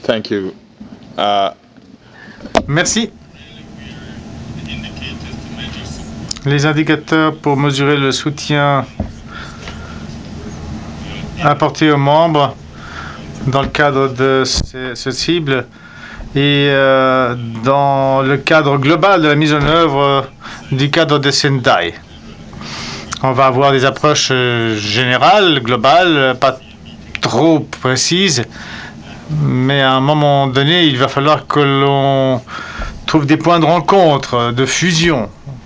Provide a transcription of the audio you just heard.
Thank you. Uh, Merci. Les indicateurs pour mesurer le soutien apporté aux membres dans le cadre de ce cible et dans le cadre global de la mise en œuvre du cadre de Sendai. On va avoir des approches générales, globales, pas trop précises, mais à un moment donné, il va falloir que l'on trouve des points de rencontre, de fusion